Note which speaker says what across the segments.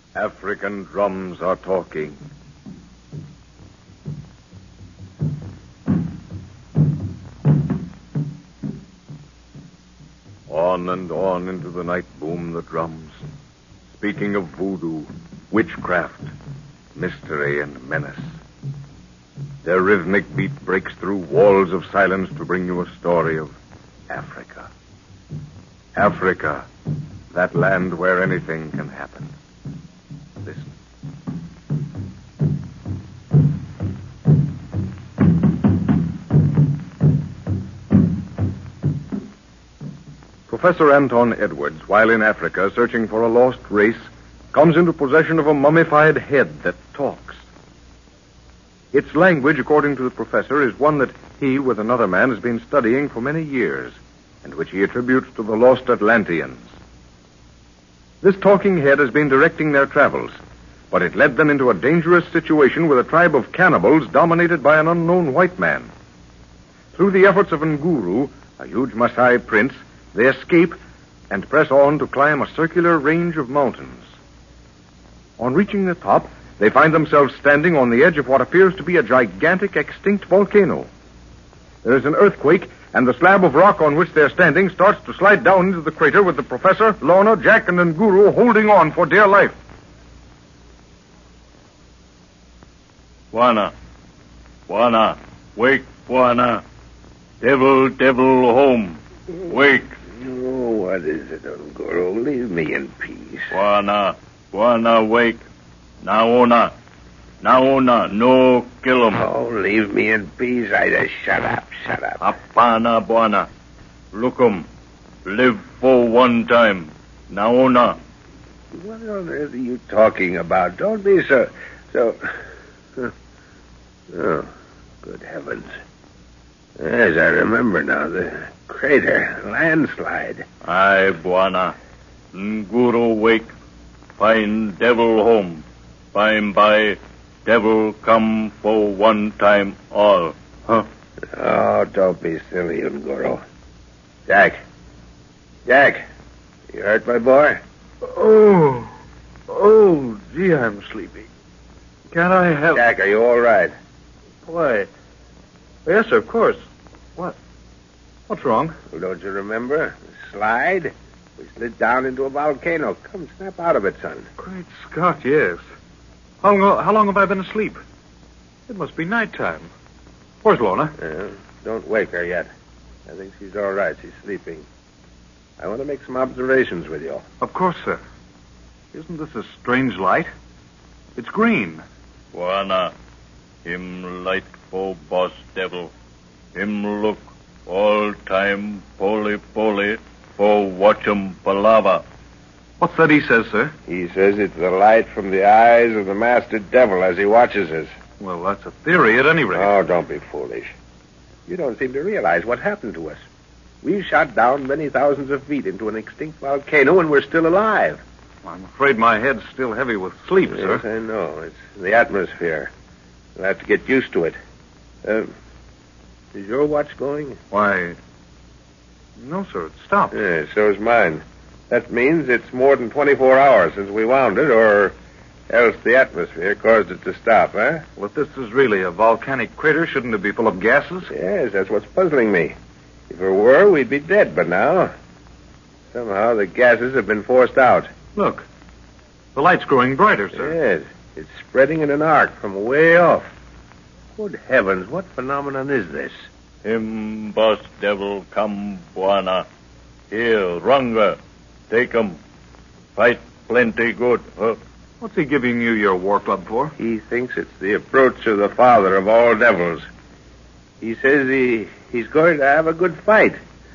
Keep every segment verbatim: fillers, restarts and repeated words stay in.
Speaker 1: African drums are talking. On and on into the night boom the drums, speaking of voodoo, witchcraft, mystery, and menace. Their rhythmic beat breaks through walls of silence to bring you a story of Africa. Africa, that land where anything can happen. Listen. Professor Anton Edwards, while in Africa searching for a lost race, comes into possession of a mummified head that talks. Its language, according to the professor, is one that he, with another man, has been studying for many years, and which he attributes to the lost Atlanteans. This talking head has been directing their travels, but it led them into a dangerous situation with a tribe of cannibals dominated by an unknown white man. Through the efforts of Nguru, a huge Maasai prince, they escape and press on to climb a circular range of mountains. On reaching the top, they find themselves standing on the edge of what appears to be a gigantic extinct volcano. There is an earthquake, and the slab of rock on which they're standing starts to slide down into the crater with the professor, Lorna, Jack, and Nguru holding on for dear life.
Speaker 2: Bwana, Bwana, wake, Bwana. Devil, devil, home. Wake.
Speaker 3: Oh, what is it, Nguru? Leave me in peace.
Speaker 2: Bwana, Bwana, wake. Naona, Naona, no kill him.
Speaker 3: Oh, leave me in peace. I just shut up, shut up.
Speaker 2: Apana, Bwana. Look 'em. Live for one time. Naona.
Speaker 3: What on earth are you talking about? Don't be so... so... Oh, good heavens. Yes, I remember now. The crater, landslide.
Speaker 2: Aye, Bwana. Nguru wake. Find devil home. By by, devil come for one time all. Huh?
Speaker 3: Oh, don't be silly, Nguru. Jack. Jack. You hurt, my boy?
Speaker 1: Oh. Oh, gee, I'm sleepy. Can't I help...
Speaker 3: Jack, are you all right?
Speaker 1: Why? Yes, of course. What? What's wrong?
Speaker 3: Well, don't you remember? The slide? We slid down into a volcano. Come, snap out of it, son.
Speaker 1: Great Scott, yes. How long, how long have I been asleep? It must be nighttime. Where's Lorna?
Speaker 3: Uh, don't wake her yet. I think she's all right. She's sleeping. I want to make some observations with you.
Speaker 1: Of course, sir. Isn't this a strange light? It's green.
Speaker 2: Bwana, him light for boss devil. Him look all time poli poli for watch 'em palava.
Speaker 1: What's that he says, sir?
Speaker 3: He says it's the light from the eyes of the master devil as he watches us.
Speaker 1: Well, that's a theory at any rate.
Speaker 3: Oh, don't be foolish. You don't seem to realize what happened to us. We shot down many thousands of feet into an extinct volcano, and we're still alive.
Speaker 1: I'm afraid my head's still heavy with sleep,
Speaker 3: Yes,
Speaker 1: sir.
Speaker 3: I know. It's the atmosphere. We'll have to get used to it. Uh, is your watch going?
Speaker 1: Why, no, sir, it stopped.
Speaker 3: Yeah, so's mine. That means it's more than twenty-four hours since we wound it, or else the atmosphere caused it to stop, huh?
Speaker 1: Well, if this is really a volcanic crater, shouldn't it be full of gases?
Speaker 3: Yes, that's what's puzzling me. If it were, we'd be dead by now. Somehow the gases have been forced out.
Speaker 1: Look, the light's growing brighter, sir.
Speaker 3: Yes, it's spreading in an arc from way off. Good heavens, what phenomenon is this?
Speaker 2: Him boss devil come, Bwana. Here, Runga. Take 'em. Fight plenty good, huh?
Speaker 1: What's he giving you your war club for?
Speaker 3: He thinks it's the approach of the father of all devils. He says he he's going to have a good fight.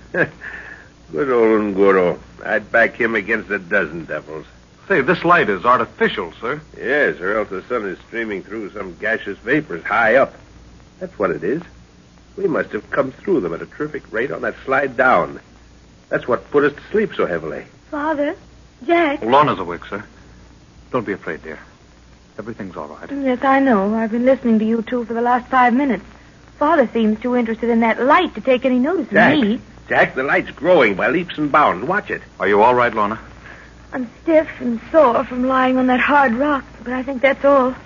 Speaker 3: Good old Nguru. I'd back him against a dozen devils.
Speaker 1: Say, this light is artificial, sir.
Speaker 3: Yes, or else the sun is streaming through some gaseous vapors high up. That's what it is. We must have come through them at a terrific rate on that slide down. That's what put us to sleep so heavily.
Speaker 4: Father, Jack.
Speaker 1: Lorna's awake, sir. Don't be afraid, dear. Everything's all right.
Speaker 4: Yes, I know. I've been listening to you two for the last five minutes. Father seems too interested in that light to take any notice
Speaker 3: Jack,
Speaker 4: of me.
Speaker 3: Jack, the light's growing by leaps and bounds. Watch it.
Speaker 1: Are you all right, Lorna?
Speaker 4: I'm stiff and sore from lying on that hard rock, but I think that's all.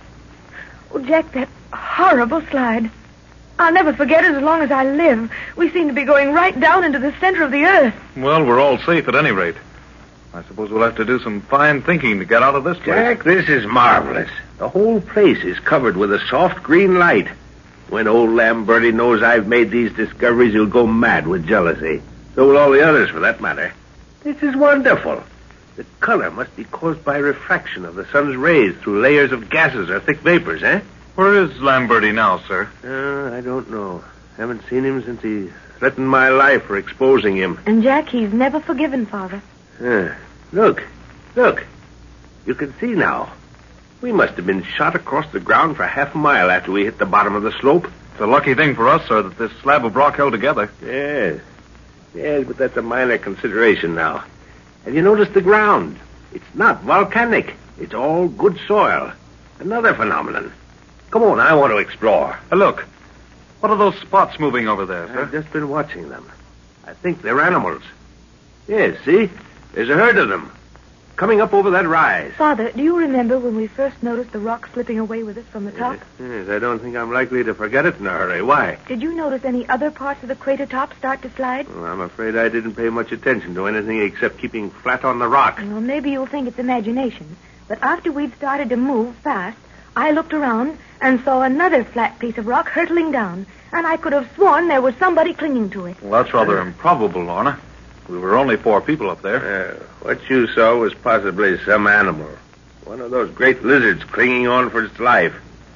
Speaker 4: Oh, Jack, that horrible slide. I'll never forget it as long as I live. We seem to be going right down into the center of the earth.
Speaker 1: Well, we're all safe at any rate. I suppose we'll have to do some fine thinking to get out of this place.
Speaker 3: Jack, this is marvelous. The whole place is covered with a soft green light. When old Lamberti knows I've made these discoveries, he'll go mad with jealousy. So will all the others, for that matter. This is wonderful. The color must be caused by refraction of the sun's rays through layers of gases or thick vapors, eh?
Speaker 1: Where is Lamberti now, sir?
Speaker 3: Uh, I don't know. Haven't seen him since he threatened my life for exposing him.
Speaker 4: And, Jack, he's never forgiven Father.
Speaker 3: Uh, look. Look. You can see now. We must have been shot across the ground for half a mile after we hit the bottom of the slope.
Speaker 1: It's a lucky thing for us, sir, that this slab of rock held together.
Speaker 3: Yes. Yes, but that's a minor consideration now. Have you noticed the ground? It's not volcanic. It's all good soil. Another phenomenon. Come on, I want to explore.
Speaker 1: Uh, look. What are those spots moving over there, sir?
Speaker 3: I've just been watching them. I think they're animals. Yes, see? There's a herd of them. Coming up over that rise.
Speaker 4: Father, do you remember when we first noticed the rock slipping away with us from the top?
Speaker 3: Yes, yes, I don't think I'm likely to forget it in a hurry. Why?
Speaker 4: Did you notice any other parts of the crater top start to slide?
Speaker 3: Well, I'm afraid I didn't pay much attention to anything except keeping flat on the rock.
Speaker 4: Well, maybe you'll think it's imagination. But after we'd started to move fast, I looked around and saw another flat piece of rock hurtling down. And I could have sworn there was somebody clinging to it.
Speaker 1: Well, that's rather improbable, Lorna. We were only four people up there.
Speaker 3: Uh, what you saw was possibly some animal. One of those great lizards clinging on for its life.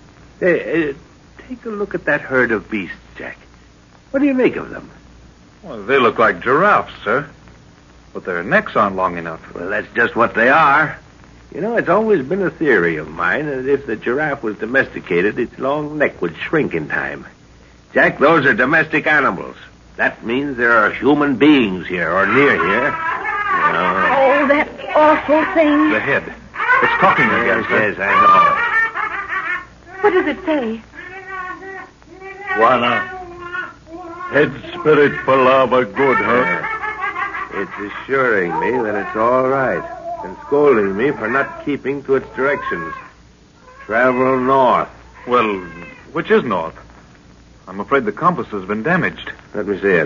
Speaker 3: Hey, uh, take a look at that herd of beasts, Jack. What do you make of them?
Speaker 1: Well, they look like giraffes, sir. But their necks aren't long enough.
Speaker 3: Well, that's just what they are. You know, it's always been a theory of mine that if the giraffe was domesticated, its long neck would shrink in time. Jack, those are domestic animals. That means there are human beings here or near here. No.
Speaker 4: Oh, that awful thing.
Speaker 1: The head. It's talking again,
Speaker 3: Yes,
Speaker 1: sir.
Speaker 3: yes, I
Speaker 4: What does it say?
Speaker 2: Juana, head spirit Palava good, huh?
Speaker 3: know. It's assuring me that it's all right and scolding me for not keeping to its directions. Travel north.
Speaker 1: Well, which is north? I'm afraid the compass has been damaged.
Speaker 3: Let me see it.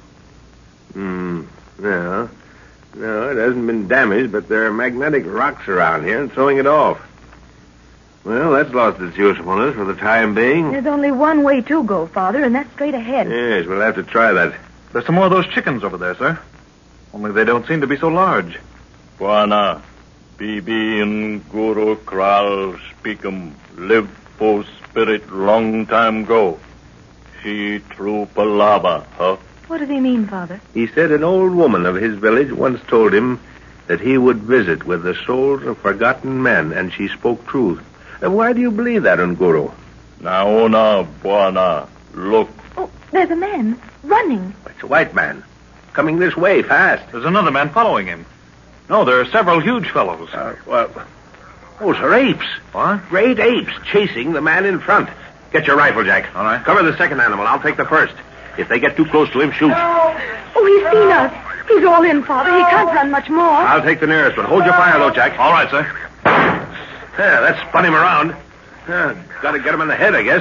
Speaker 3: Hmm. No. No, it hasn't been damaged, but there are magnetic rocks around here and throwing it off. Well, that's lost its usefulness for the time being.
Speaker 4: There's only one way to go, Father, and that's straight ahead.
Speaker 3: Yes, we'll have to try that.
Speaker 1: There's some more of those chickens over there, sir. Only they don't seem to be so large.
Speaker 2: Juana, Bibi and Guru Kral speak 'em. Live for spirit long time go. She true Palava, huh?
Speaker 4: What does he mean, Father?
Speaker 3: He said an old woman of his village once told him that he would visit with the souls of forgotten men, and she spoke truth. And why do you believe that, Unguru?
Speaker 2: Naona, Buana, look.
Speaker 4: Oh, there's a man running.
Speaker 3: It's a white man. Coming this way, fast.
Speaker 1: There's another man following him. No, there are several huge fellows.
Speaker 3: Uh, well, those are apes.
Speaker 1: What?
Speaker 3: Great apes chasing the man in front. Get your rifle, Jack.
Speaker 1: All right.
Speaker 3: Cover the second animal. I'll take the first. If they get too close to him, shoot.
Speaker 4: Oh, he's seen us. He's all in, Father. He can't run much more.
Speaker 3: I'll take the nearest one. Hold your fire, though, Jack.
Speaker 1: All right, sir.
Speaker 3: Yeah, that spun him around. Uh, gotta get him in the head, I guess.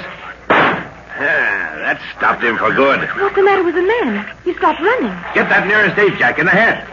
Speaker 3: Yeah, that stopped him for good.
Speaker 4: What's the matter with the man? He stopped running.
Speaker 3: Get that nearest ape, Jack, in the head.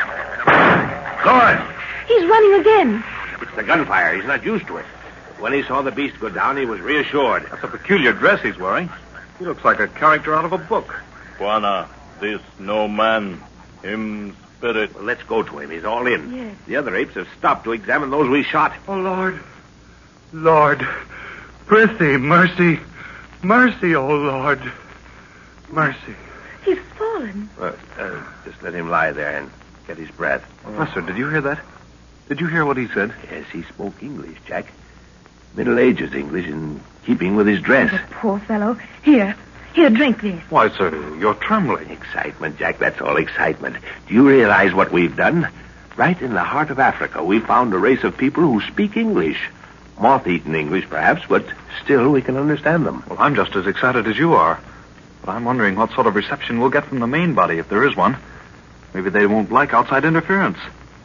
Speaker 3: Good.
Speaker 4: He's running again.
Speaker 3: It's the gunfire. He's not used to it. When he saw the beast go down, he was reassured.
Speaker 1: That's a peculiar dress he's wearing. He looks like a character out of a book.
Speaker 2: Juana, this no man. Him spirit.
Speaker 3: Well, let's go to him. He's all in.
Speaker 4: Yes.
Speaker 3: The other apes have stopped to examine those we shot.
Speaker 5: Oh, Lord. Lord. Prithee, mercy. Mercy, oh, Lord. Mercy.
Speaker 4: He's fallen.
Speaker 3: Uh, uh, just let him lie there and get his breath.
Speaker 1: Professor, did you hear that? Did you hear what he said?
Speaker 3: Yes, he spoke English, Jack. Middle Ages English in keeping with his dress.
Speaker 4: The poor fellow. Here. Here, drink this.
Speaker 1: Why, sir, you're trembling.
Speaker 3: Excitement, Jack. That's all excitement. Do you realize what we've done? Right in the heart of Africa, we found a race of people who speak English. Moth-eaten English, perhaps, but still we can understand them.
Speaker 1: Well, I'm just as excited as you are. But I'm wondering what sort of reception we'll get from the main body, if there is one. Maybe they won't like outside interference.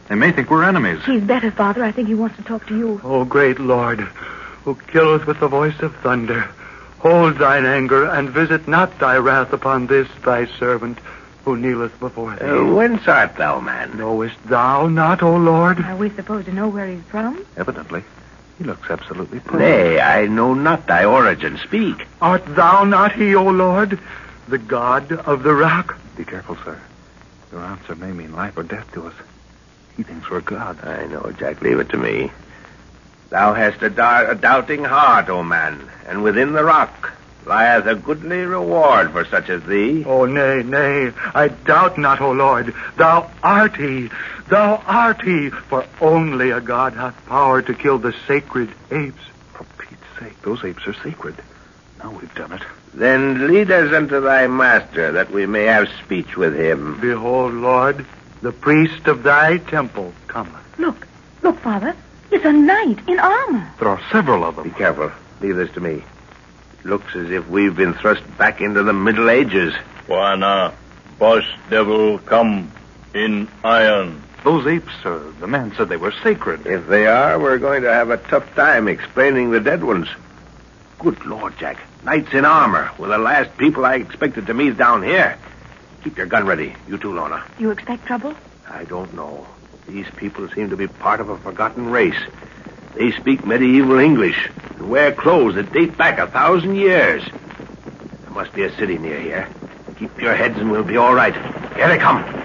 Speaker 1: They may think we're enemies.
Speaker 4: He's better, Father. I think he wants to talk to you.
Speaker 5: O great Lord, who killeth with the voice of thunder, hold thine anger and visit not thy wrath upon this thy servant who kneeleth before thee.
Speaker 3: Uh, whence art thou, man?
Speaker 5: Knowest thou not, O Lord?
Speaker 4: Are we supposed to know where he's from?
Speaker 1: Evidently. He looks absolutely poor.
Speaker 3: Nay, I know not thy origin. Speak.
Speaker 5: Art thou not he, O Lord, the God of the rock?
Speaker 1: Be careful, sir. Your answer may mean life or death to us. He thinks we're God.
Speaker 3: I know, Jack. Leave it to me. Thou hast a, dar- a doubting heart, O man, and within the rock lieth a goodly reward for such as thee.
Speaker 5: Oh, nay, nay, I doubt not, O Lord. Thou art he. Thou art he, for only a God hath power to kill the sacred apes.
Speaker 1: For Pete's sake, those apes are sacred. Now we've done it.
Speaker 3: Then lead us unto thy master, that we may have speech with him.
Speaker 5: Behold, Lord, the priest of thy temple cometh.
Speaker 4: Look. Look, Father. It's a knight in armor.
Speaker 1: There are several of
Speaker 3: Be
Speaker 1: them.
Speaker 3: careful. Leave this to me. It looks as if we've been thrust back into the Middle Ages.
Speaker 2: Juana, boss devil come in iron.
Speaker 1: Those apes, sir, the man said they were sacred.
Speaker 3: If they are, we're going to have a tough time explaining the dead ones. Good Lord, Jack. Knights in armor were the last people I expected to meet down here. Keep your gun ready. You too, Lorna.
Speaker 4: You expect trouble?
Speaker 3: I don't know. These people seem to be part of a forgotten race. They speak medieval English and wear clothes that date back a thousand years. There must be a city near here. Keep your heads and we'll be all right. Here they come.